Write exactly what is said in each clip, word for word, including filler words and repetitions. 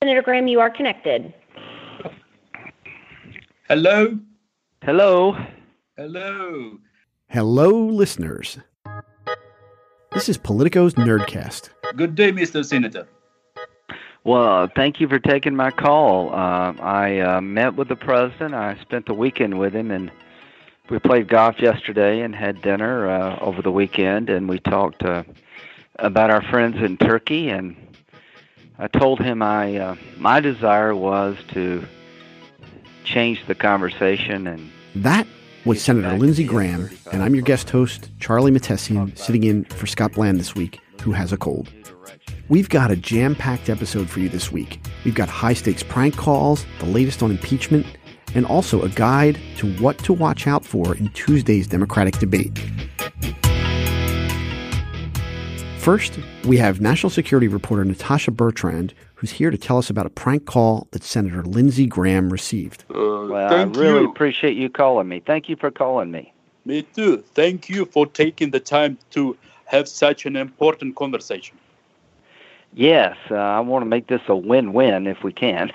Senator Graham, you are connected. Hello? Hello? Hello? Hello, listeners. This is Politico's Nerdcast. Good day, Mister Senator. Well, thank you for taking my call. Uh, I uh, met with the president. I spent the weekend with him, and we played golf yesterday and had dinner uh, over the weekend, and we talked uh, about our friends in Turkey, and I told him I uh, my desire was to change the conversation. And that was Senator Lindsey Graham, and I'm your guest host, Charlie Matessian, sitting in for Scott Bland this week, who has a cold. We've got a jam-packed episode for you this week. We've got high-stakes prank calls, the latest on impeachment, and also a guide to what to watch out for in Tuesday's Democratic debate. First, we have national security reporter Natasha Bertrand, who's here to tell us about a prank call that Senator Lindsey Graham received. Uh, well, thank I really you. appreciate you calling me. Thank you for calling me. Me too. Thank you for taking the time to have such an important conversation. Yes, uh, I want to make this a win-win if we can.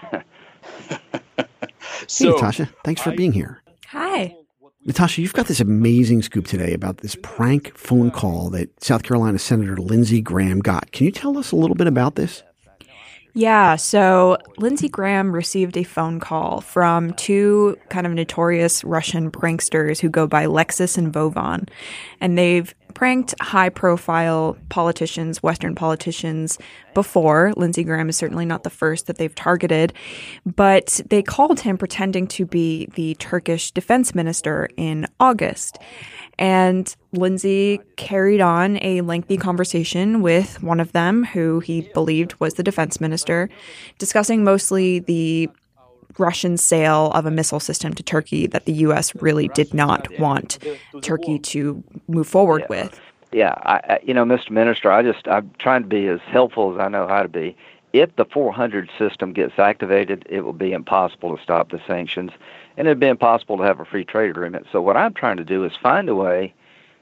So, hey, Natasha. Thanks for I, being here. Hi. Natasha, you've got this amazing scoop today about this prank phone call that South Carolina Senator Lindsey Graham got. Can you tell us a little bit about this? Yeah, so Lindsey Graham received a phone call from two kind of notorious Russian pranksters who go by Lexus and Vovan. And they've pranked high-profile politicians, Western politicians, before. Lindsey Graham is certainly not the first that they've targeted. But they called him pretending to be the Turkish defense minister in August. And Lindsey carried on a lengthy conversation with one of them, who he believed was the defense minister, discussing mostly the Russian sale of a missile system to Turkey that the U S really did not want Turkey to move forward yeah. with. Yeah, I, I, you know, Mister Minister, I just, I'm trying to be as helpful as I know how to be. If the four hundred system gets activated, it will be impossible to stop the sanctions, and it would be impossible to have a free trade agreement. So what I'm trying to do is find a way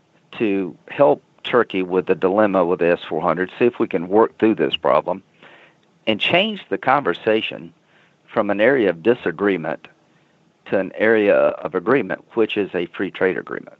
to help Turkey with the dilemma with the S four hundred, see if we can work through this problem, and change the conversation from an area of disagreement to an area of agreement, which is a free trade agreement.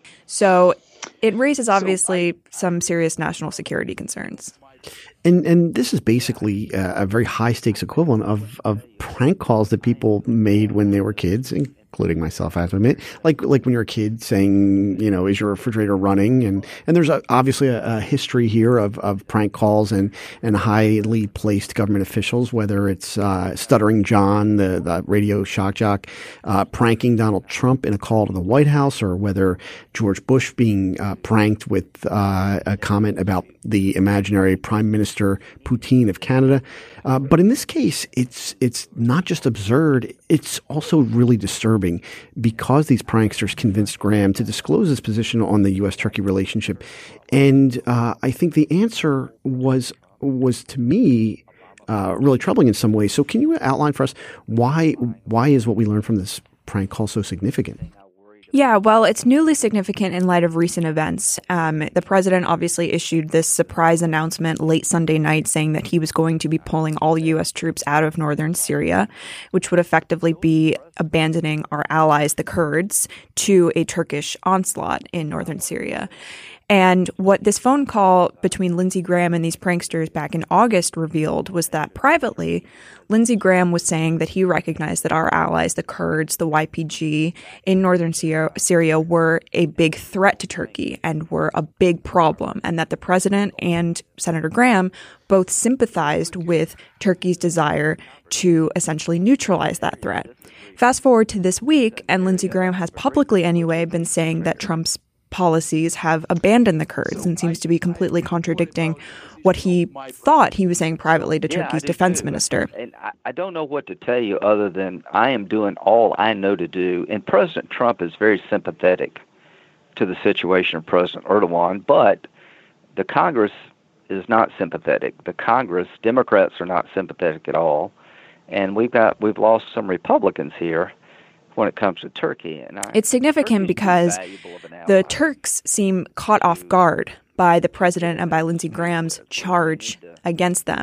So it raises, obviously, so I, some serious national security concerns. And and this is basically a, a very high-stakes equivalent of, of prank calls that people made when they were kids, including myself, I have to admit. Like like when you're a kid saying, you know, is your refrigerator running? And and there's a, obviously a, a history here of, of prank calls and, and highly placed government officials, whether it's uh, Stuttering John, the, the radio shock jock, uh, pranking Donald Trump in a call to the White House, or whether George Bush being uh, pranked with uh, a comment about the imaginary Prime Minister Putin of Canada. Uh, but in this case, it's it's not just absurd, it's also really disturbing because these pranksters convinced Graham to disclose his position on the U S Turkey relationship. And uh, I think the answer was, was to me, uh, really troubling in some ways. So can you outline for us why why is what we learned from this prank call so significant? Yeah, well, it's newly significant in light of recent events. Um, the president obviously issued this surprise announcement late Sunday night saying that he was going to be pulling all U S troops out of northern Syria, which would effectively be abandoning our allies, the Kurds, to a Turkish onslaught in northern Syria. And what this phone call between Lindsey Graham and these pranksters back in August revealed was that privately, Lindsey Graham was saying that he recognized that our allies, the Kurds, the Y P G in northern Syria, were a big threat to Turkey and were a big problem, and that the president and Senator Graham both sympathized with Turkey's desire to essentially neutralize that threat. Fast forward to this week, and Lindsey Graham has publicly anyway been saying that Trump's policies have abandoned the Kurds and seems to be completely contradicting what he thought he was saying privately to Turkey's yeah, defense too. minister. And I, I don't know what to tell you other than I am doing all I know to do. And President Trump is very sympathetic to the situation of President Erdogan, but the Congress is not sympathetic. The Congress, Democrats are not sympathetic at all. And we've got we've lost some Republicans here when it comes to Turkey. And I, it's significant because the Turks seem caught off guard by the president and by Lindsey Graham's charge against them.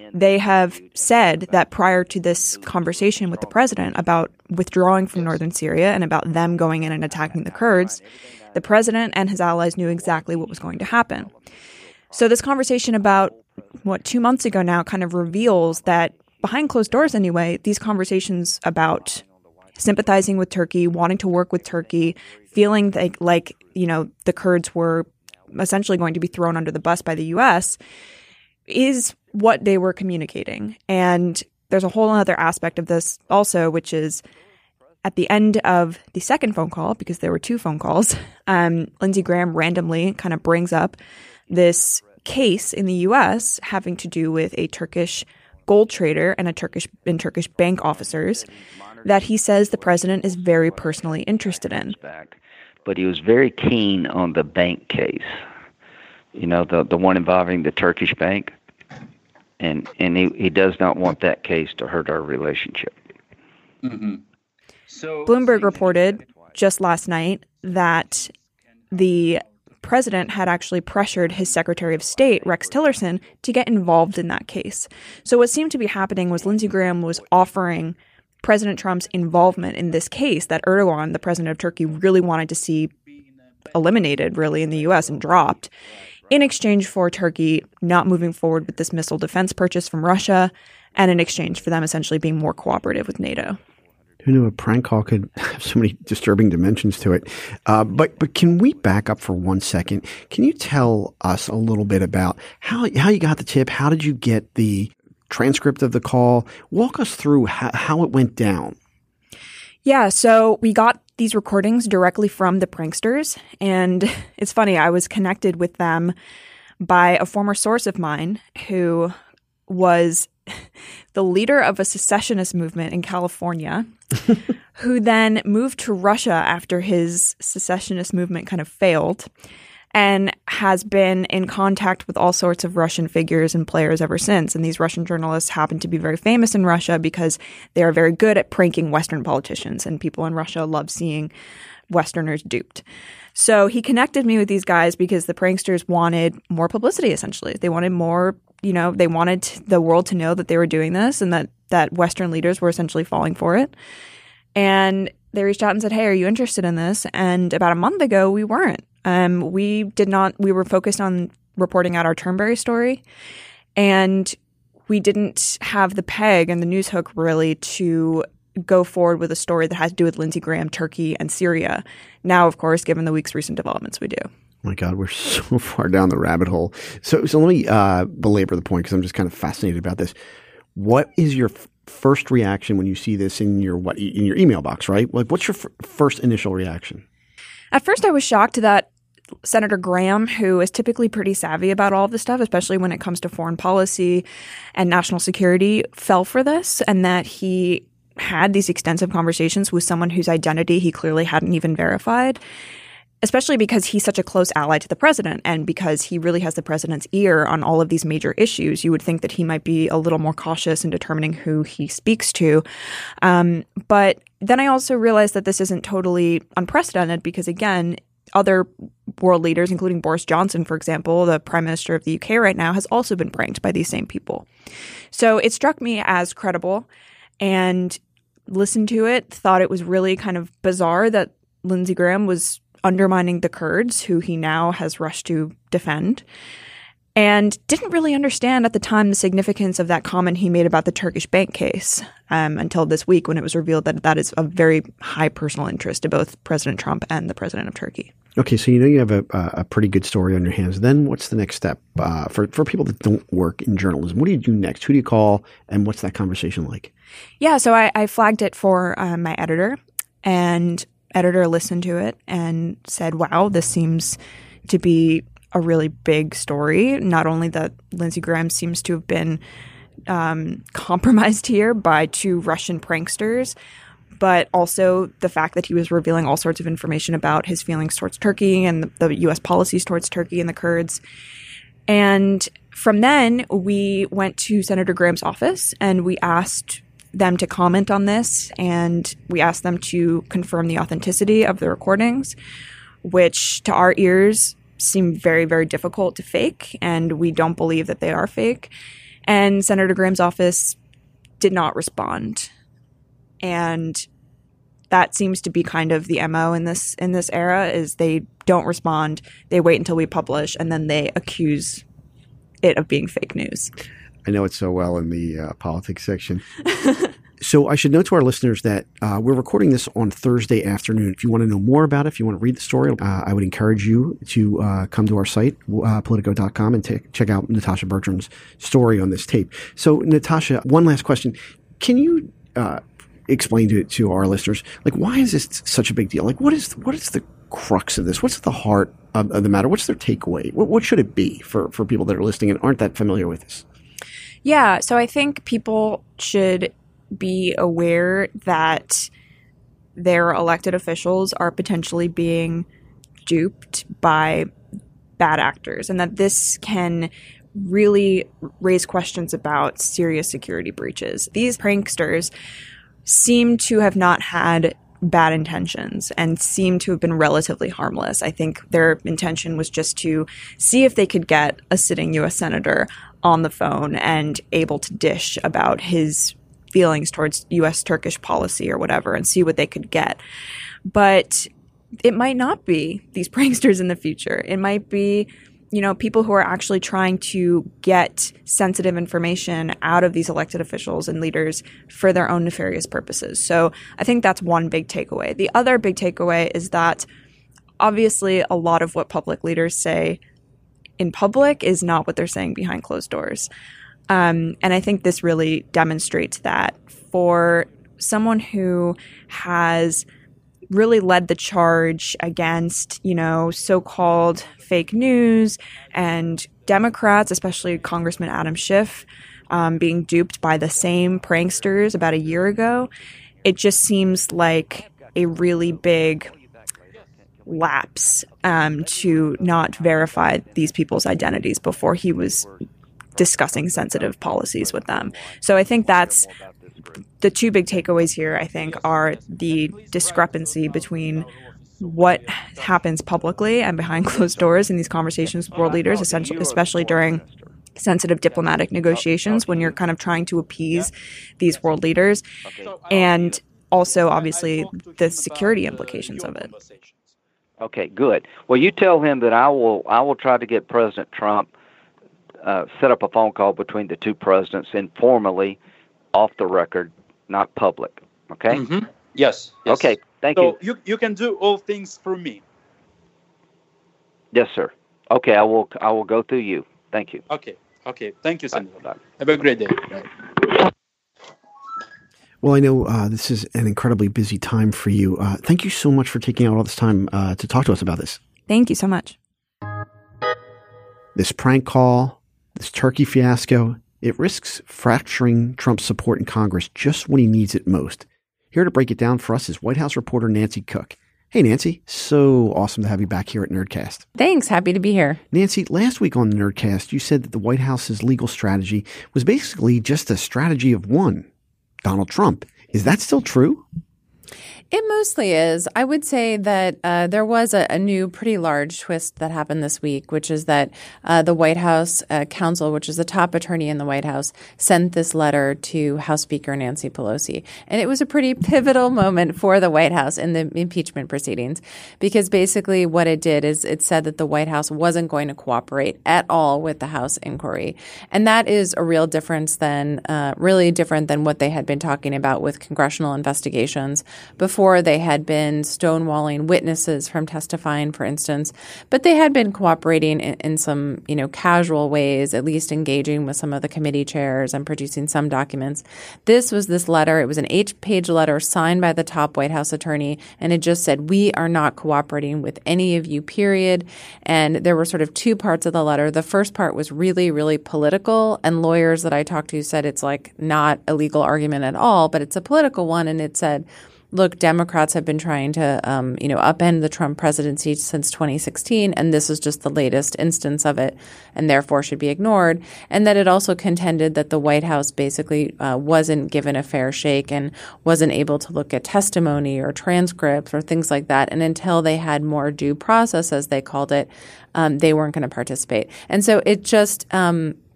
They have said that prior to this conversation with the president about withdrawing from northern Syria and about them going in and attacking the Kurds, the president and his allies knew exactly what was going to happen. So this conversation about, what, two months ago now kind of reveals that behind closed doors anyway, these conversations about sympathizing with Turkey, wanting to work with Turkey, feeling like, like you know, the Kurds were essentially going to be thrown under the bus by the U S is what they were communicating. And there's a whole other aspect of this also, which is at the end of the second phone call, because there were two phone calls, um, Lindsey Graham randomly kind of brings up this case in the U S having to do with a Turkish gold trader and a Turkish and Turkish bank officers that he says the president is very personally interested in. But he was very keen on the bank case, you know, the the one involving the Turkish bank. And and he, he does not want that case to hurt our relationship. Mm-hmm. So Bloomberg reported just last night that the president had actually pressured his Secretary of State, Rex Tillerson, to get involved in that case. So what seemed to be happening was Lindsey Graham was offering President Trump's involvement in this case that Erdogan, the president of Turkey, really wanted to see eliminated, really, in the U S and dropped, in exchange for Turkey not moving forward with this missile defense purchase from Russia, and in exchange for them essentially being more cooperative with NATO. Who knew a prank call could have so many disturbing dimensions to it? Uh, but but can we back up for one second? Can you tell us a little bit about how how you got the tip? How did you get the transcript of the call? Walk us through how, how it went down. Yeah, so we got these recordings directly from the pranksters. And it's funny, I was connected with them by a former source of mine who was the leader of a secessionist movement in California, who then moved to Russia after his secessionist movement kind of failed, and has been in contact with all sorts of Russian figures and players ever since. And these Russian journalists happen to be very famous in Russia because they are very good at pranking Western politicians, and people in Russia love seeing Westerners duped. So he connected me with these guys because the pranksters wanted more publicity, essentially. They wanted more, you know, they wanted the world to know that they were doing this and that, that Western leaders were essentially falling for it. And they reached out and said, hey, are you interested in this? And about a month ago, we weren't. Um, we did not, we were focused on reporting out our Turnberry story, and we didn't have the peg and the news hook really to go forward with a story that has to do with Lindsey Graham, Turkey, and Syria. Now, of course, given the week's recent developments, we do. Oh my God, we're so far down the rabbit hole. So, so let me uh, belabor the point because I'm just kind of fascinated about this. What is your f- first reaction when you see this in your what in your email box? Right? Like, what's your f- first initial reaction? At first, I was shocked that Senator Graham, who is typically pretty savvy about all of this stuff, especially when it comes to foreign policy and national security, fell for this, and that he had these extensive conversations with someone whose identity he clearly hadn't even verified, especially because he's such a close ally to the president and because he really has the president's ear on all of these major issues. You would think that he might be a little more cautious in determining who he speaks to. Um, but then I also realized that this isn't totally unprecedented because, again, other world leaders, including Boris Johnson, for example, the prime minister of the U K right now, has also been pranked by these same people. So it struck me as credible, and listened to it, thought it was really kind of bizarre that Lindsey Graham was undermining the Kurds, who he now has rushed to defend, and didn't really understand at the time the significance of that comment he made about the Turkish bank case um, until this week when it was revealed that that is of very high personal interest to both President Trump and the president of Turkey. Okay, so you know you have a, a pretty good story on your hands. Then what's the next step uh, for, for people that don't work in journalism? What do you do next? Who do you call, and what's that conversation like? Yeah, so I, I flagged it for uh, my editor, and editor listened to it and said, wow, this seems to be a really big story. Not only that Lindsey Graham seems to have been um, compromised here by two Russian pranksters, but also the fact that he was revealing all sorts of information about his feelings towards Turkey and the, the U S policies towards Turkey and the Kurds. And from then, we went to Senator Graham's office and we asked them to comment on this, and we asked them to confirm the authenticity of the recordings, which to our ears seem very, very difficult to fake, and we don't believe that they are fake. And Senator Graham's office did not respond. And that seems to be kind of the M O in this in this era, is they don't respond, they wait until we publish, and then they accuse it of being fake news. I know it so well in the uh, politics section. So I should note to our listeners that uh, we're recording this on Thursday afternoon. If you want to know more about it, if you want to read the story, uh, I would encourage you to uh, come to our site, uh, politico dot com, and t- check out Natasha Bertram's story on this tape. So, Natasha, one last question. Can you uh, explain to, to our listeners, like, why is this such a big deal? Like, what is what is the crux of this? What's at the heart of, of the matter? What's their takeaway? What, what should it be for, for people that are listening and aren't that familiar with this? Yeah, so I think people should be aware that their elected officials are potentially being duped by bad actors, and that this can really raise questions about serious security breaches. These pranksters seem to have not had bad intentions and seem to have been relatively harmless. I think their intention was just to see if they could get a sitting U S senator on the phone and able to dish about his feelings towards U S Turkish policy or whatever and see what they could get. But it might not be these pranksters in the future. It might be, you know, people who are actually trying to get sensitive information out of these elected officials and leaders for their own nefarious purposes. So I think that's one big takeaway. The other big takeaway is that obviously a lot of what public leaders say in public is not what they're saying behind closed doors. Um, and I think this really demonstrates that for someone who has really led the charge against, you know, so-called fake news and Democrats, especially Congressman Adam Schiff, um, being duped by the same pranksters about a year ago, it just seems like a really big lapse um, to not verify these people's identities before he was discussing sensitive policies with them. So I think that's the two big takeaways here, I think, are the discrepancy between what happens publicly and behind closed doors in these conversations with world leaders, essentially, especially during sensitive diplomatic negotiations when you're kind of trying to appease these world leaders, and also, obviously, the security implications of it. Okay, good. Well, you tell him that I will I will try to get President Trump Uh, set up a phone call between the two presidents informally, off the record, not public. Okay? Mm-hmm. Yes, yes. Okay, thank so you. you. You can do all things through me. Yes, sir. Okay, I will I will go through you. Thank you. Okay, okay. Thank you, Senator. Bye. Have a great day. Bye. Well, I know uh, this is an incredibly busy time for you. Uh, thank you so much for taking out all this time uh, to talk to us about this. Thank you so much. This prank call, this Turkey fiasco, it risks fracturing Trump's support in Congress just when he needs it most. Here to break it down for us is White House reporter Nancy Cook. Hey, Nancy. So awesome to have you back here at Nerdcast. Thanks. Happy to be here. Nancy, last week on Nerdcast, you said that the White House's legal strategy was basically just a strategy of one, Donald Trump. Is that still true? It mostly is. I would say that uh, there was a, a new pretty large twist that happened this week, which is that uh, the White House uh, counsel, which is the top attorney in the White House, sent this letter to House Speaker Nancy Pelosi. And it was a pretty pivotal moment for the White House in the impeachment proceedings, because basically what it did is it said that the White House wasn't going to cooperate at all with the House inquiry. And that is a real difference than uh, really different than what they had been talking about with congressional investigations before. Before they had been stonewalling witnesses from testifying, for instance, but they had been cooperating in, in some, you know, casual ways, at least engaging with some of the committee chairs and producing some documents. This was this letter. It was an eight-page letter signed by the top White House attorney, and it just said, "We are not cooperating with any of you, period." And there were sort of two parts of the letter. The first part was really, really political, and lawyers that I talked to said it's like not a legal argument at all, but it's a political one, and it said, look, Democrats have been trying to, um, you know, upend the Trump presidency since twenty sixteen, and this is just the latest instance of it, and therefore should be ignored. And that it also contended that the White House basically uh, wasn't given a fair shake and wasn't able to look at testimony or transcripts or things like that. And until they had more due process, as they called it, um, they weren't going to participate. And so it just um,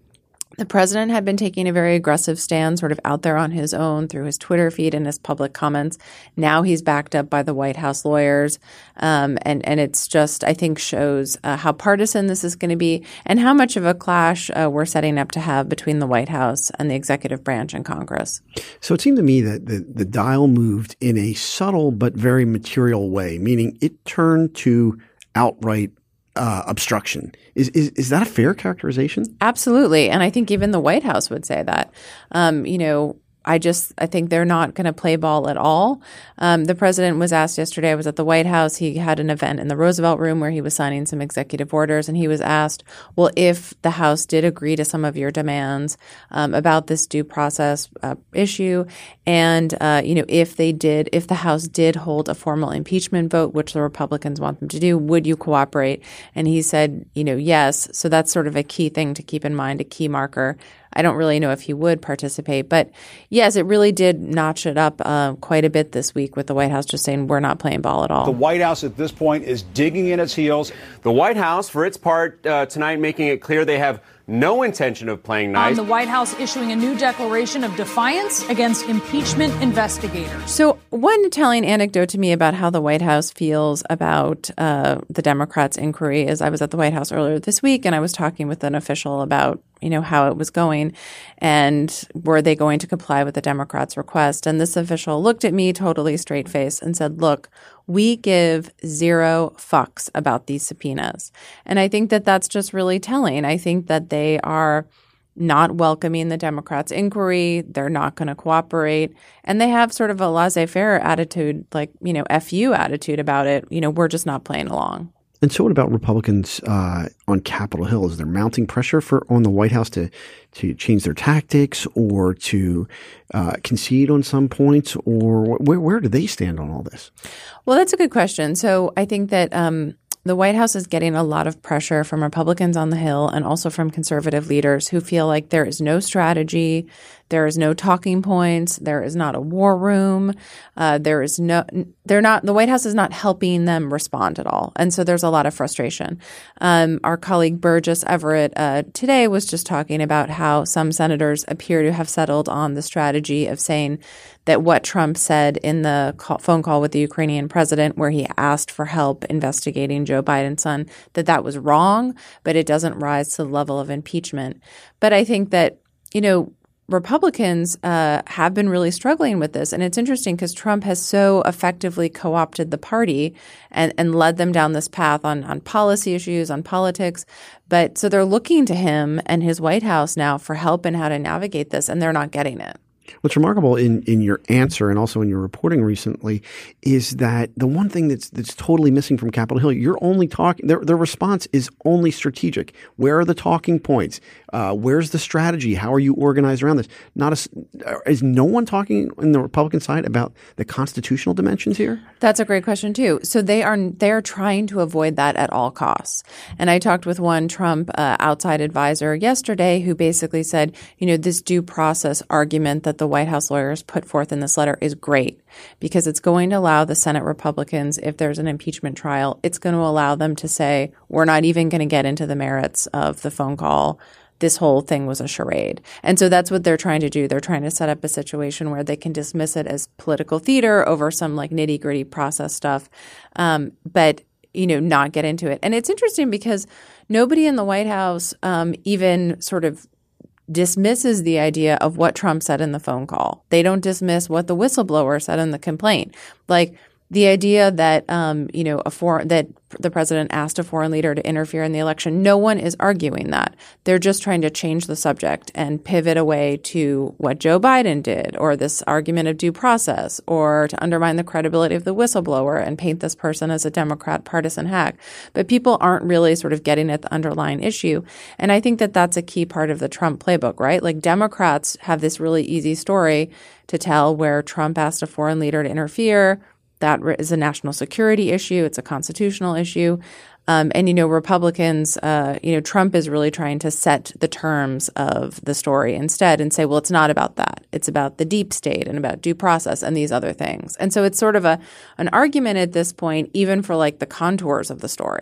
The president had been taking a very aggressive stand, sort of out there on his own through his Twitter feed and his public comments. Now he's backed up by the White House lawyers. Um, and, and it's just, I think, shows uh, how partisan this is going to be and how much of a clash uh, we're setting up to have between the White House and the executive branch and Congress. So it seemed to me that the, the dial moved in a subtle but very material way, meaning it turned to outright Uh, obstruction. Is, is is that a fair characterization? Absolutely. And I think even the White House would say that. Um, you know, I just I think they're not going to play ball at all. Um, the president was asked yesterday, I was at the White House. He had an event in the Roosevelt Room where he was signing some executive orders. And he was asked, well, if the House did agree to some of your demands um, about this due process uh, issue, and, uh, you know, if they did, if the House did hold a formal impeachment vote, which the Republicans want them to do, would you cooperate? And he said, you know, yes. So that's sort of a key thing to keep in mind, a key marker. I don't really know if he would participate. But yes, it really did notch it up uh, quite a bit this week with the White House just saying we're not playing ball at all. The White House at this point is digging in its heels. The White House, for its part, uh, tonight making it clear they have no intention of playing nice. Um, the White House issuing a new declaration of defiance against impeachment investigators. So one telling anecdote to me about how the White House feels about uh, the Democrats' inquiry is I was at the White House earlier this week and I was talking with an official about, you know, how it was going and were they going to comply with the Democrats' request. And this official looked at me totally straight-faced and said, look, we give zero fucks about these subpoenas. And I think that that's just really telling. I think that they are not welcoming the Democrats' inquiry. They're not going to cooperate. And they have sort of a laissez-faire attitude, like, you know, F you attitude about it. You know, we're just not playing along. And so what about Republicans uh, on Capitol Hill? Is there mounting pressure for on the White House to to change their tactics or to uh, concede on some points? Or where where do they stand on all this? Well, that's a good question. So I think that um, the White House is getting a lot of pressure from Republicans on the Hill and also from conservative leaders who feel like there is no strategy, there is no talking points, there is not a war room, uh, there is no, they're not, the White House is not helping them respond at all. And so there's a lot of frustration. Um, our colleague Burgess Everett uh, today was just talking about how some senators appear to have settled on the strategy of saying that what Trump said in the call, phone call with the Ukrainian president where he asked for help investigating Joe Biden's son, that that was wrong, but it doesn't rise to the level of impeachment. But I think that, you know, Republicans uh, have been really struggling with this. And it's interesting because Trump has so effectively co-opted the party and, and led them down this path on, on policy issues, on politics. But so they're looking to him and his White House now for help in how to navigate this, and they're not getting it. What's remarkable in, in your answer and also in your reporting recently is that the one thing that's that's totally missing from Capitol Hill, you're only talking, their, their response is only strategic. Where are the talking points? Uh, where's the strategy? How are you organized around this? Not a, is no one talking in the Republican side about the constitutional dimensions here? That's a great question too. So they are they're trying to avoid that at all costs. And I talked with one Trump uh, outside advisor yesterday who basically said, you know, this due process argument that the White House lawyers put forth in this letter is great because it's going to allow the Senate Republicans, if there's an impeachment trial, it's going to allow them to say, we're not even going to get into the merits of the phone call. This whole thing was a charade. And so that's what they're trying to do. They're trying to set up a situation where they can dismiss it as political theater over some like nitty gritty process stuff. Um, but, you know, not get into it. And it's interesting because nobody in the White House um, even sort of dismisses the idea of what Trump said in the phone call. They don't dismiss what the whistleblower said in the complaint. Like the idea that, um, you know, a foreign, that the president asked a foreign leader to interfere in the election. No one is arguing that. They're just trying to change the subject and pivot away to what Joe Biden did or this argument of due process or to undermine the credibility of the whistleblower and paint this person as a Democrat partisan hack. But people aren't really sort of getting at the underlying issue. And I think that that's a key part of the Trump playbook, right? Like Democrats have this really easy story to tell where Trump asked a foreign leader to interfere. That is a national security issue. It's a constitutional issue. Um, and, you know, Republicans, uh, you know, Trump is really trying to set the terms of the story instead and say, well, it's not about that. It's about the deep state and about due process and these other things. And so it's sort of a an argument at this point, even for like the contours of the story.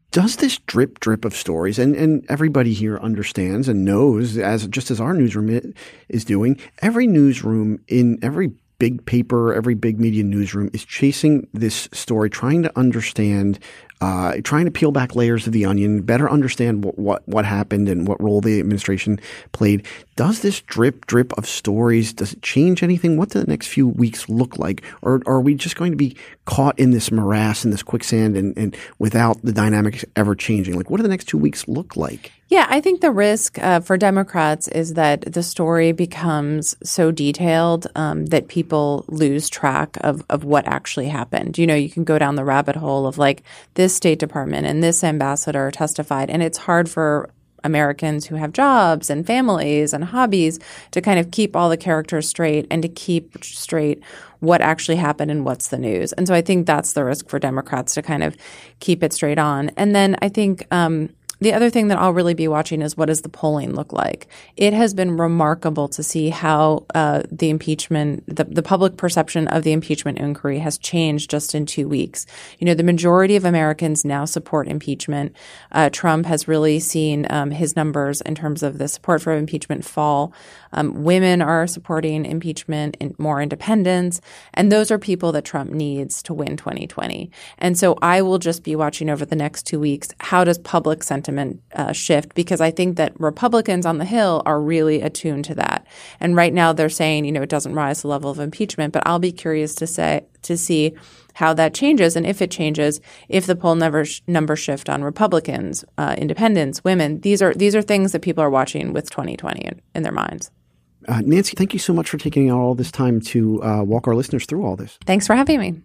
Does this drip drip of stories, and, and everybody here understands and knows, as just as our newsroom is doing, every newsroom in every big paper, every big media newsroom is chasing this story, trying to understand, uh, trying to peel back layers of the onion, better understand what, what, what happened and what role the administration played. Does this drip drip of stories, does it change anything? What do the next few weeks look like? Or, or are we just going to be caught in this morass, in this quicksand, and, and without the dynamics ever changing? Like, what do the next two weeks look like? Yeah, I think the risk uh, for Democrats is that the story becomes so detailed um, that people lose track of, of what actually happened. You know, you can go down the rabbit hole of like this State Department and this ambassador testified, and it's hard for Americans who have jobs and families and hobbies to kind of keep all the characters straight and to keep straight what actually happened and what's the news. And so I think that's the risk for Democrats, to kind of keep it straight on. And then I think um, the other thing that I'll really be watching is what does the polling look like? It has been remarkable to see how uh, the impeachment, the, the public perception of the impeachment inquiry has changed just in two weeks. You know, the majority of Americans now support impeachment. Uh, Trump has really seen um, his numbers in terms of the support for impeachment fall. Um, women are supporting impeachment, and more independents, and those are people that Trump needs to win twenty twenty. And so I will just be watching over the next two weeks, how does public sentiment uh, shift? Because I think that Republicans on the Hill are really attuned to that. And right now they're saying, you know, it doesn't rise to the level of impeachment, but I'll be curious to say to see how that changes, and if it changes, if the poll number number shift on Republicans, uh, independents, women. These are these are things that people are watching with twenty twenty in, in their minds. Uh, Nancy, thank you so much for taking all this time to uh, walk our listeners through all this. Thanks for having me.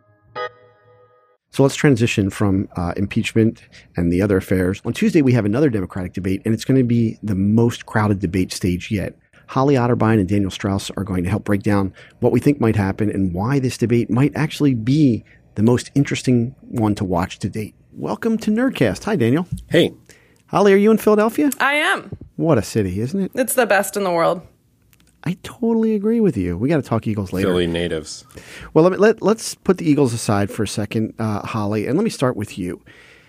So let's transition from uh, impeachment and the other affairs. On Tuesday, we have another Democratic debate, and it's going to be the most crowded debate stage yet. Holly Otterbein and Daniel Strauss are going to help break down what we think might happen and why this debate might actually be the most interesting one to watch to date. Welcome to Nerdcast. Hi, Daniel. Hey. Holly, are you in Philadelphia? I am. What a city, isn't it? It's the best in the world. I totally agree with you. We got to talk Eagles later. Philly natives. Well, let, me, let, let's put the Eagles aside for a second, uh, Holly, and let me start with you.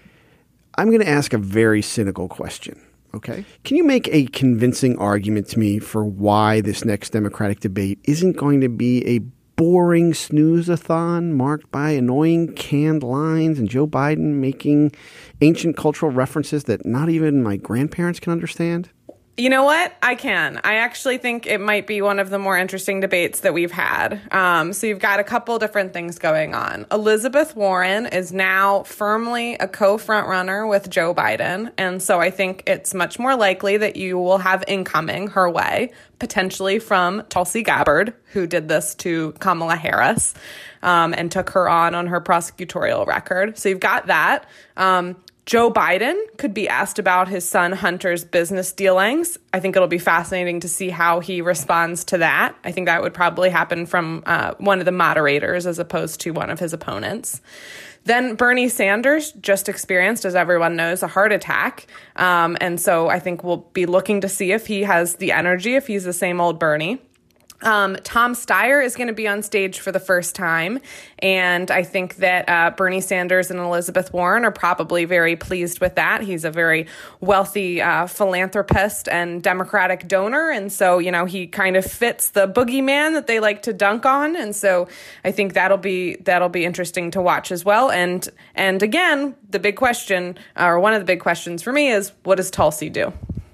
I'm going to ask a very cynical question, okay? Can you make a convincing argument to me for why this next Democratic debate isn't going to be a boring snooze-a-thon marked by annoying canned lines and Joe Biden making ancient cultural references that not even my grandparents can understand? You know what? I can. I actually think it might be one of the more interesting debates that we've had. Um, so you've got a couple different things going on. Elizabeth Warren is now firmly a co-frontrunner with Joe Biden. And so I think it's much more likely that you will have incoming her way, potentially from Tulsi Gabbard, who did this to Kamala Harris um, and took her on on her prosecutorial record. So you've got that. Um, Joe Biden could be asked about his son Hunter's business dealings. I think it'll be fascinating to see how he responds to that. I think that would probably happen from uh, one of the moderators as opposed to one of his opponents. Then Bernie Sanders just experienced, as everyone knows, a heart attack. Um, and so I think we'll be looking to see if he has the energy, if he's the same old Bernie. Um, Tom Steyer is going to be on stage for the first time, and I think that uh, Bernie Sanders and Elizabeth Warren are probably very pleased with that. He's a very wealthy uh, philanthropist and Democratic donor, and so, you know, he kind of fits the boogeyman that they like to dunk on, and so I think that'll be that'll be interesting to watch as well. And and again, the big question, or one of the big questions for me, is what does Tulsi do?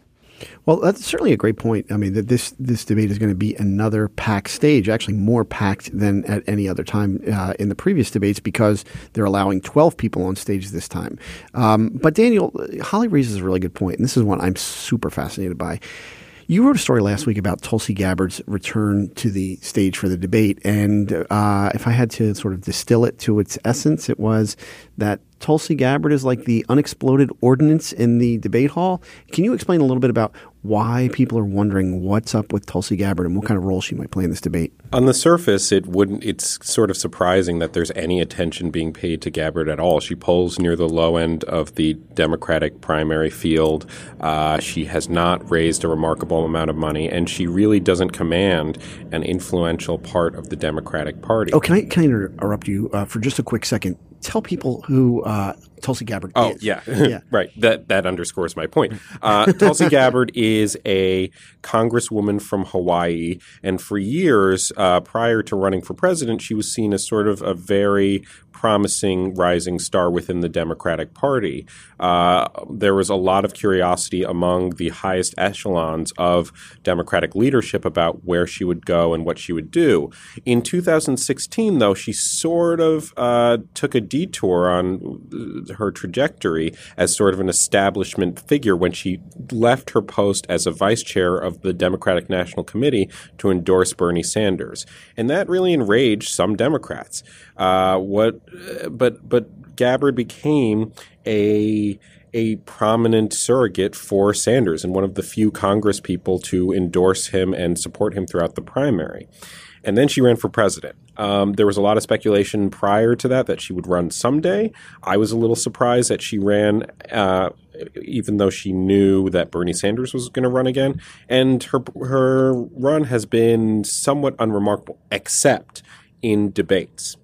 Well, that's certainly a great point. I mean, that this this debate is going to be another packed stage, actually more packed than at any other time uh, in the previous debates, because they're allowing twelve people on stage this time. Um, but Daniel, Holly raises a really good point, and this is one I'm super fascinated by. You wrote a story last week about Tulsi Gabbard's return to the stage for the debate, and uh, if I had to sort of distill it to its essence, it was that Tulsi Gabbard is like the unexploded ordnance in the debate hall. Can you explain a little bit about why people are wondering what's up with Tulsi Gabbard and what kind of role she might play in this debate? On the surface, it wouldn't. It's sort of surprising that there's any attention being paid to Gabbard at all. She polls near the low end of the Democratic primary field. Uh, she has not raised a remarkable amount of money, and she really doesn't command an influential part of the Democratic Party. Oh, can I, can I interrupt you uh, for just a quick second? Tell people who uh, Tulsi Gabbard oh, is. yeah. yeah. Right. That that underscores my point. Uh, Tulsi Gabbard is a congresswoman from Hawaii, and for years uh, prior to running for president, she was seen as sort of a very promising rising star within the Democratic Party. Uh, there was a lot of curiosity among the highest echelons of Democratic leadership about where she would go and what she would do. In two thousand sixteen, though, she sort of uh, took a detour on her trajectory as sort of an establishment figure when she left her post as a vice chair of the Democratic National Committee to endorse Bernie Sanders. And that really enraged some Democrats. Uh, what, but but Gabbard became a a prominent surrogate for Sanders and one of the few Congress people to endorse him and support him throughout the primary. And then she ran for president. Um, there was a lot of speculation prior to that that she would run someday. I was a little surprised that she ran, uh, even though she knew that Bernie Sanders was going to run again. And her her run has been somewhat unremarkable, except in debates.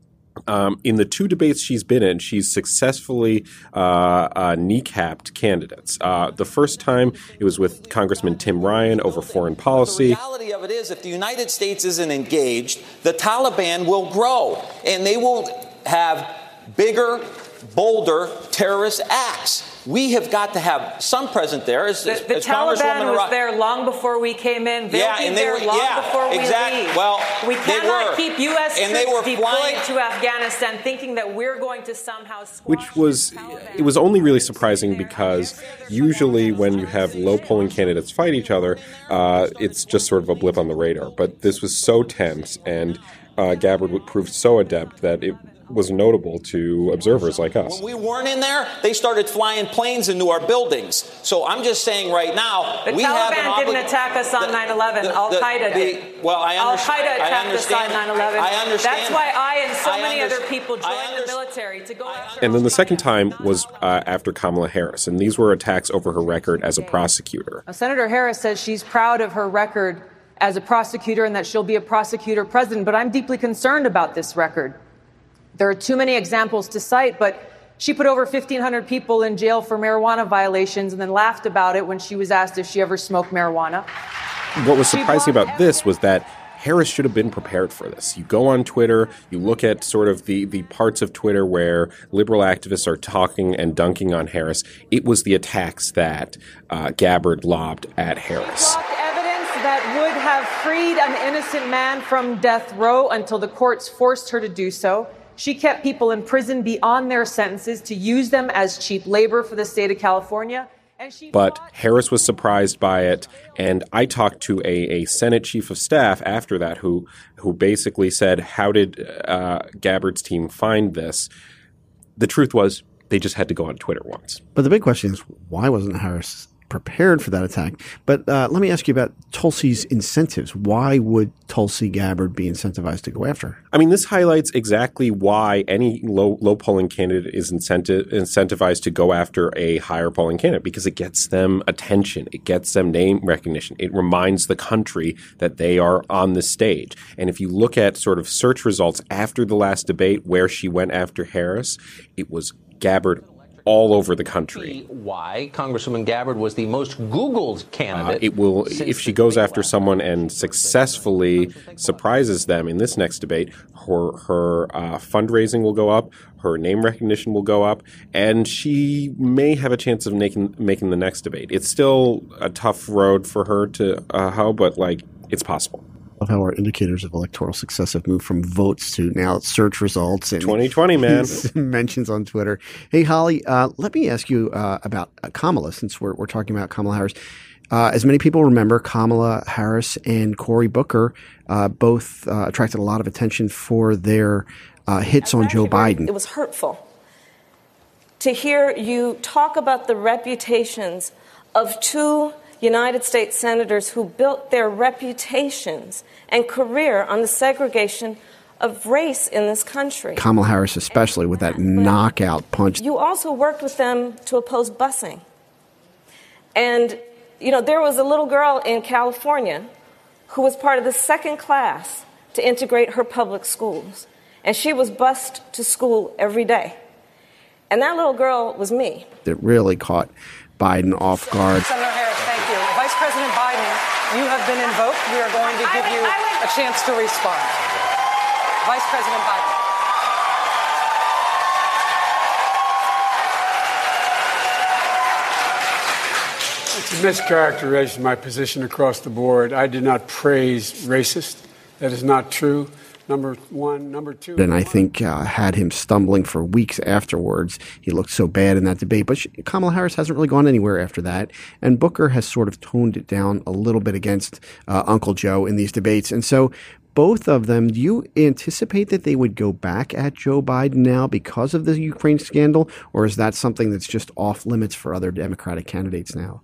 Um, in the two debates she's been in, she's successfully uh, uh, kneecapped candidates. Uh, the first time it was with Congressman Tim Ryan over foreign policy. The reality of it is, if the United States isn't engaged, the Taliban will grow, and they will have bigger, bolder terrorist acts. We have got to have some presence there. As, the the as Taliban was Ra- there long before we came in. They'll yeah, be and they there were, long yeah, before we exactly. leave. Well, we cannot were. keep U S and troops they were deployed flying. to Afghanistan thinking that we're going to somehow squash Which was, it was only really surprising because usually when you have low polling candidates fight each other, uh, it's just sort of a blip on the radar. But this was so tense, and uh, Gabbard proved so adept that it was notable to observers like us. When we weren't in there, they started flying planes into our buildings. So I'm just saying right now, the we Taliban have an obli- didn't attack us on nine eleven. Al-Qaeda did. Well, I understand. Al-Qaeda attacked us on nine eleven. I understand. That's why I and so I many under- other people joined the military to go after. And then the second time was uh, after Kamala Harris, and these were attacks over her record as a prosecutor. Now, Senator Harris says she's proud of her record as a prosecutor and that she'll be a prosecutor president, but I'm deeply concerned about this record. There are too many examples to cite, but she put over fifteen hundred people in jail for marijuana violations and then laughed about it when she was asked if she ever smoked marijuana. What was surprising about this was that Harris should have been prepared for this. You go on Twitter, you look at sort of the, the parts of Twitter where liberal activists are talking and dunking on Harris. It was the attacks that uh, Gabbard lobbed at Harris. Evidence that would have freed an innocent man from death row until the courts forced her to do so. She kept people in prison beyond their sentences to use them as cheap labor for the state of California. And she but Harris was surprised by it, and I talked to a, a Senate chief of staff after that who who basically said, how did uh, Gabbard's team find this? The truth was they just had to go on Twitter once. But the big question is, why wasn't Harris prepared for that attack? But uh, let me ask you about Tulsi's incentives. Why would Tulsi Gabbard be incentivized to go after her? I mean, this highlights exactly why any low low polling candidate is incentive, incentivized to go after a higher polling candidate, because it gets them attention. It gets them name recognition. It reminds the country that they are on the stage. And if you look at sort of search results after the last debate where she went after Harris, it was Gabbard all over the country. Why Congresswoman Gabbard was the most Googled candidate. Uh, it will, if she goes after someone and successfully surprises them in this next debate, her her uh, fundraising will go up, her name recognition will go up, and she may have a chance of making making the next debate. It's still a tough road for her to uh, hoe, but like it's possible. Of how our indicators of electoral success have moved from votes to now search results and twenty twenty, man. mentions on Twitter. Hey, Holly, uh, let me ask you uh, about uh, Kamala, since we're, we're talking about Kamala Harris. Uh, as many people remember, Kamala Harris and Cory Booker uh, both uh, attracted a lot of attention for their uh, hits on Joe Biden. It was hurtful to hear you talk about the reputations of two United States senators who built their reputations and career on the segregation of race in this country. Kamala Harris especially, with that knockout punch. You also worked with them to oppose busing. And, you know, there was a little girl in California who was part of the second class to integrate her public schools. And she was bused to school every day. And that little girl was me. That really caught Biden off guard. Senator Harris, thank you. Vice President Biden, you have been invoked. We are going to give you a chance to respond. Vice President Biden. It's a mischaracterization of my position across the board. I did not praise racist. That is not true. Number one. Number two. And I think uh, had him stumbling for weeks afterwards. He looked so bad in that debate. But she, Kamala Harris hasn't really gone anywhere after that. And Booker has sort of toned it down a little bit against uh, Uncle Joe in these debates. And so both of them, do you anticipate that they would go back at Joe Biden now because of the Ukraine scandal? Or is that something that's just off limits for other Democratic candidates now?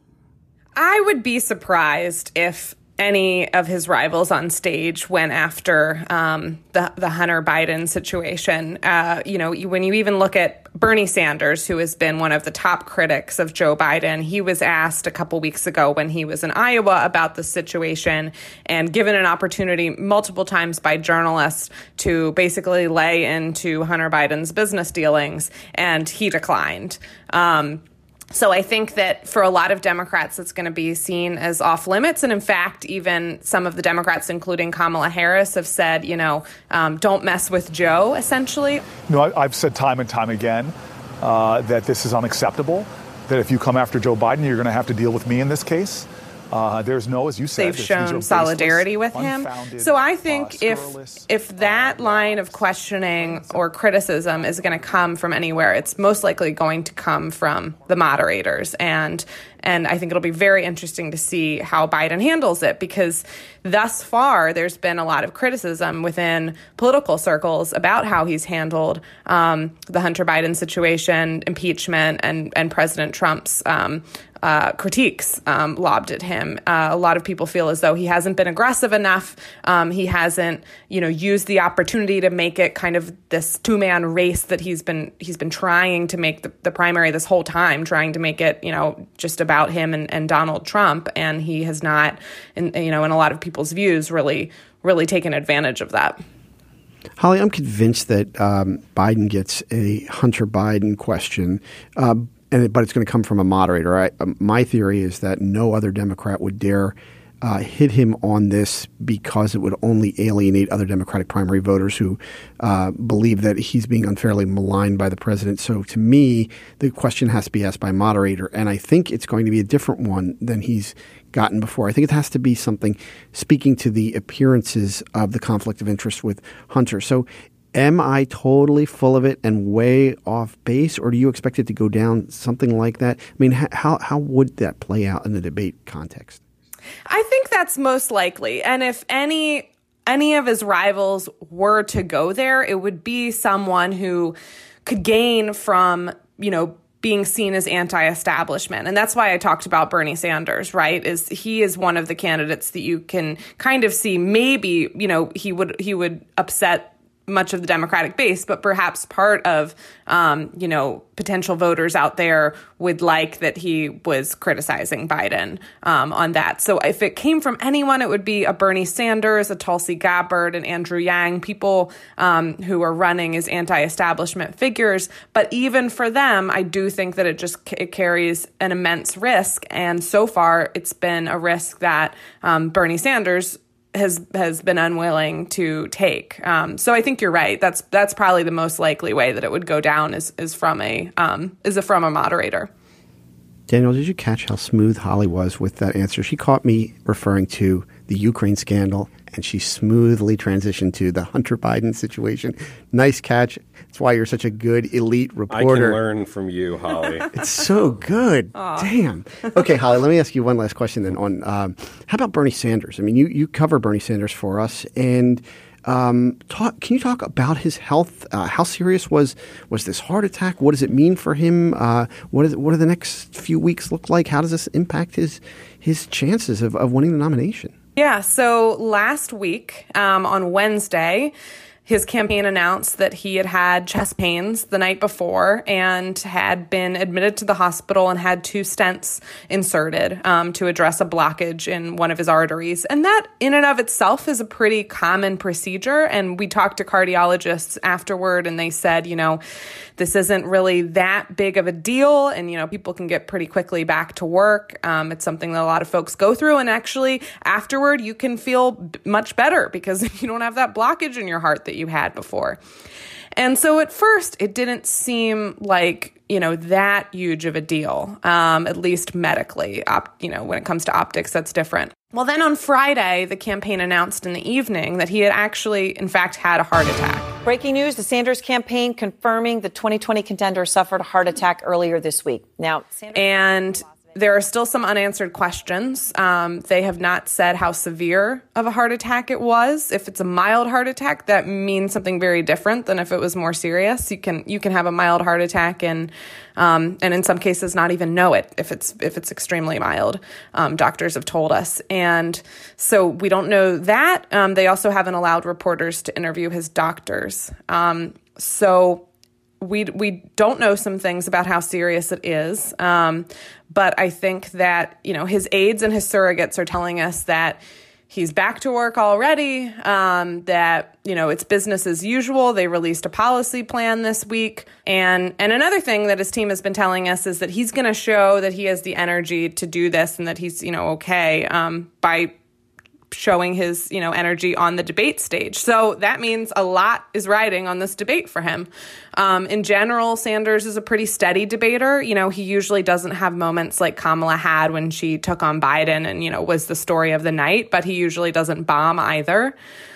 I would be surprised if any of his rivals on stage went after um, the the Hunter Biden situation. Uh, you know, when you even look at Bernie Sanders, who has been one of the top critics of Joe Biden, he was asked a couple weeks ago when he was in Iowa about the situation and given an opportunity multiple times by journalists to basically lay into Hunter Biden's business dealings, and he declined. Um, So I think that for a lot of Democrats, it's going to be seen as off limits. And in fact, even some of the Democrats, including Kamala Harris, have said, you know, um, don't mess with Joe, essentially. No, I, I've said time and time again uh, that this is unacceptable, that if you come after Joe Biden, you're going to have to deal with me in this case. Uh, there's no, as you said, they've shown solidarity with him. So I think uh, if if that line of questioning or criticism is going to come from anywhere, it's most likely going to come from the moderators. And and I think it'll be very interesting to see how Biden handles it, because thus far there's been a lot of criticism within political circles about how he's handled um, the Hunter Biden situation, impeachment, and, and President Trump's um Uh, critiques um, lobbed at him. Uh, a lot of people feel as though he hasn't been aggressive enough. Um, he hasn't, you know, used the opportunity to make it kind of this two-man race that he's been he's been trying to make the, the primary this whole time, trying to make it, you know, just about him and, and Donald Trump. And he has not, in, you know, in a lot of people's views, really, really taken advantage of that. Holly, I'm convinced that um, Biden gets a Hunter Biden question. Uh, And, but it's going to come from a moderator. I, um, my theory is that no other Democrat would dare uh, hit him on this, because it would only alienate other Democratic primary voters who uh, believe that he's being unfairly maligned by the president. So to me, the question has to be asked by a moderator. And I think it's going to be a different one than he's gotten before. I think it has to be something speaking to the appearances of the conflict of interest with Hunter. So am I totally full of it and way off base, or do you expect it to go down something like that? I mean, how how would that play out in the debate context? I think that's most likely. And if any any of his rivals were to go there, it would be someone who could gain from, you know, being seen as anti-establishment. And that's why I talked about Bernie Sanders, right? Is he is one of the candidates that you can kind of see maybe, you know, he would he would upset much of the Democratic base, but perhaps part of, um, you know, potential voters out there would like that he was criticizing Biden um, on that. So if it came from anyone, it would be a Bernie Sanders, a Tulsi Gabbard, and Andrew Yang, people um, who are running as anti-establishment figures. But even for them, I do think that it just it carries an immense risk. And so far, it's been a risk that um, Bernie Sanders has has been unwilling to take. Um, so I think you're right. That's that's probably the most likely way that it would go down is is from a um, is a, from a moderator. Daniel, did you catch how smooth Holly was with that answer? She caught me referring to the Ukraine scandal, and she smoothly transitioned to the Hunter Biden situation. Nice catch. That's why you're such a good elite reporter. I can learn from you, Holly. It's so good. Aww. Damn. Okay, Holly, let me ask you one last question then on um, how about Bernie Sanders? I mean, you, you cover Bernie Sanders for us, and um, talk, can you talk about his health? Uh, how serious was was this heart attack? What does it mean for him? Uh, what is what do the next few weeks look like? How does this impact his his chances of, of winning the nomination? Yeah, so last week um, on Wednesday, His campaign announced that he had had chest pains the night before and had been admitted to the hospital and had two stents inserted um, to address a blockage in one of his arteries. And that in and of itself is a pretty common procedure. And we talked to cardiologists afterward and they said, you know, this isn't really that big of a deal. And, you know, people can get pretty quickly back to work. Um, it's something that a lot of folks go through. And actually afterward, you can feel b- much better because you don't have that blockage in your heart that you had before. And so at first, it didn't seem like, you know, that huge of a deal, um, at least medically. Op- you know, when it comes to optics, that's different. Well, then on Friday, the campaign announced in the evening that he had actually, in fact, had a heart attack. Breaking news, the Sanders campaign confirming the twenty twenty contender suffered a heart attack earlier this week. Now, Sanders- And there are still some unanswered questions. Um, they have not said how severe of a heart attack it was. If it's a mild heart attack, that means something very different than if it was more serious. You can you can have a mild heart attack and um, and in some cases not even know it if it's if it's extremely mild. Um, doctors have told us, and so we don't know that. Um, they also haven't allowed reporters to interview his doctors. Um, so. We we don't know some things about how serious it is, um, but I think that, you know, his aides and his surrogates are telling us that he's back to work already, um, that, you know, it's business as usual. They released a policy plan this week. And, and another thing that his team has been telling us is that he's going to show that he has the energy to do this and that he's, you know, okay um, by showing his, you know, energy on the debate stage. So that means a lot is riding on this debate for him. Um, in general, Sanders is a pretty steady debater. You know, he usually doesn't have moments like Kamala had when she took on Biden and, you know, was the story of the night, but he usually doesn't bomb either.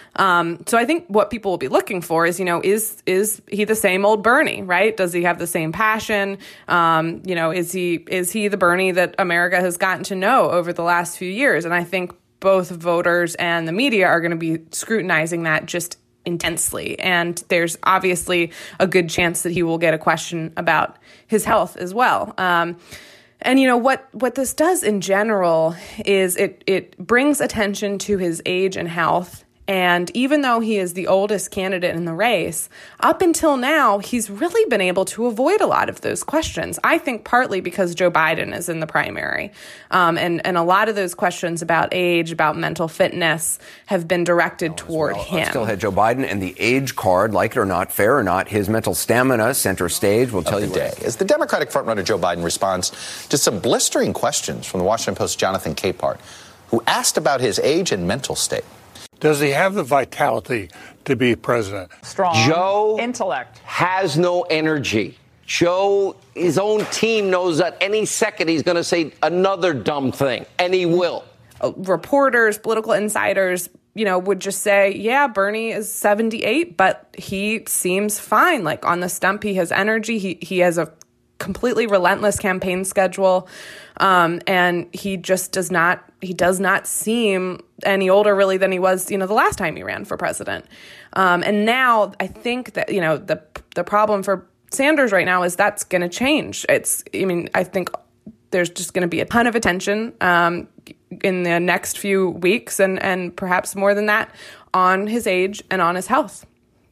Um, so I think what people will be looking for is, you know, is is he the same old Bernie, right? Does he have the same passion? Um, you know, is he is he the Bernie that America has gotten to know over the last few years? And I think both voters and the media are going to be scrutinizing that just intensely. And there's obviously a good chance that he will get a question about his health as well. Um, and, you know, what, what this does in general is it, it brings attention to his age and health. And even though he is the oldest candidate in the race, up until now, he's really been able to avoid a lot of those questions. I think partly because Joe Biden is in the primary. Um, and, and a lot of those questions about age, about mental fitness have been directed toward well. him. Still had Joe Biden and the age card, like it or not, fair or not, his mental stamina center stage. We'll tell you day. As the Democratic frontrunner Joe Biden responds to some blistering questions from the Washington Post's Jonathan Capehart, who asked about his age and mental state. Does he have the vitality to be president? Strong Joe intellect. Has no energy. Joe, his own team knows that any second he's going to say another dumb thing, and he will. Uh, reporters, political insiders, you know, would just say, yeah, Bernie is seventy-eight, but he seems fine. Like on the stump, he has energy. He he has a completely relentless campaign schedule. Um, and he just does not, he does not seem any older really than he was, you know, the last time he ran for president. Um, and now I think that, you know, the, the problem for Sanders right now is that's going to change. It's, I mean, I think there's just going to be a ton of attention, um, in the next few weeks and, and perhaps more than that on his age and on his health.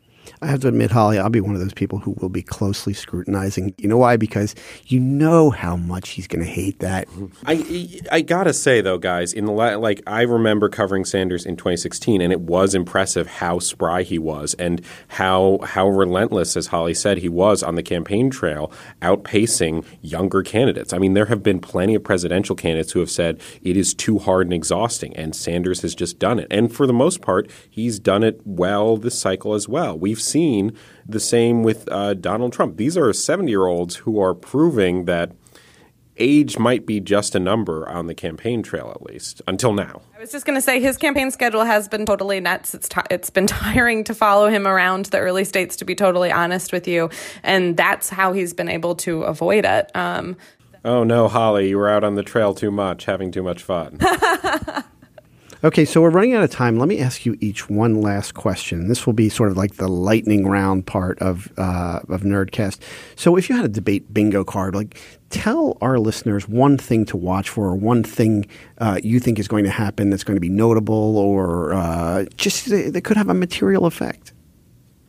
I have to admit, Holly, I'll be one of those people who will be closely scrutinizing. You know why? Because you know how much he's going to hate that. I I gotta say though, guys, in the la- like I remember covering Sanders in twenty sixteen, and it was impressive how spry he was and how how relentless, as Holly said, he was on the campaign trail, outpacing younger candidates. I mean, there have been plenty of presidential candidates who have said it is too hard and exhausting, and Sanders has just done it. And for the most part, he's done it well this cycle as well. We've seen the same with uh, Donald Trump. These are seventy-year-olds who are proving that age might be just a number on the campaign trail, at least, until now. I was just going to say his campaign schedule has been totally nuts. It's t- it's been tiring to follow him around the early states, to be totally honest with you. And that's how he's been able to avoid it. Um, oh, no, Holly, you were out on the trail too much, having too much fun. Okay, so we're running out of time. Let me ask you each one last question. This will be sort of like the lightning round part of uh, of Nerdcast. So if you had a debate bingo card, like tell our listeners one thing to watch for, or one thing uh, you think is going to happen that's going to be notable, or uh, just that could have a material effect.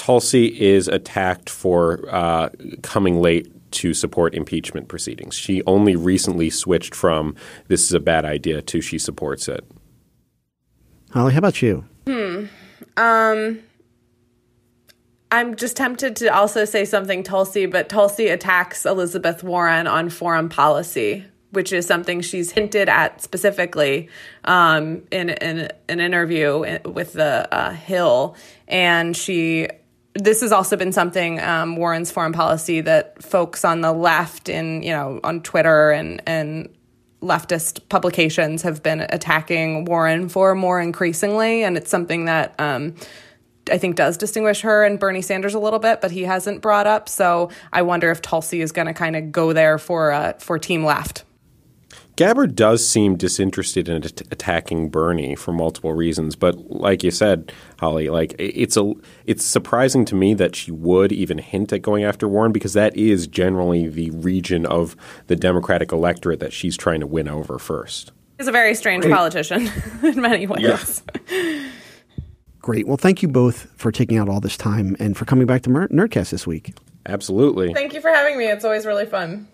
Tulsi is attacked for uh, coming late to support impeachment proceedings. She only recently switched from this is a bad idea to she supports it. Holly, how about you? Hmm. Um, I'm just tempted to also say something Tulsi, but Tulsi attacks Elizabeth Warren on foreign policy, which is something she's hinted at specifically um, in, in an interview with the uh, Hill. And she, this has also been something, um, Warren's foreign policy, that folks on the left in, you know, on Twitter and, and leftist publications have been attacking Warren for more increasingly. And it's something that um, I think does distinguish her and Bernie Sanders a little bit, but he hasn't brought up. So I wonder if Tulsi is going to kind of go there for uh, for Team Left. Gabbard does seem disinterested in at- attacking Bernie for multiple reasons, but like you said, Holly, like it's a it's surprising to me that she would even hint at going after Warren, because that is generally the region of the Democratic electorate that she's trying to win over first. He's a very strange Great. politician in many ways. Yeah. Great. Well, thank you both for taking out all this time and for coming back to Mer- Nerdcast this week. Absolutely. Thank you for having me. It's always really fun.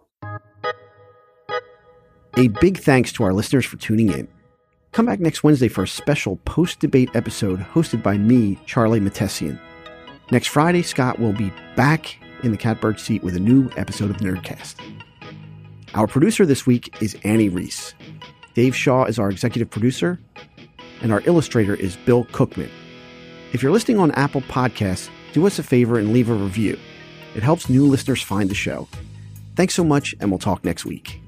A big thanks to our listeners for tuning in. Come back next Wednesday for a special post-debate episode hosted by me, Charlie Mattesian. Next Friday, Scott will be back in the catbird seat with a new episode of Nerdcast. Our producer this week is Annie Reese. Dave Shaw is our executive producer, and our illustrator is Bill Cookman. If you're listening on Apple Podcasts, do us a favor and leave a review. It helps new listeners find the show. Thanks so much, and we'll talk next week.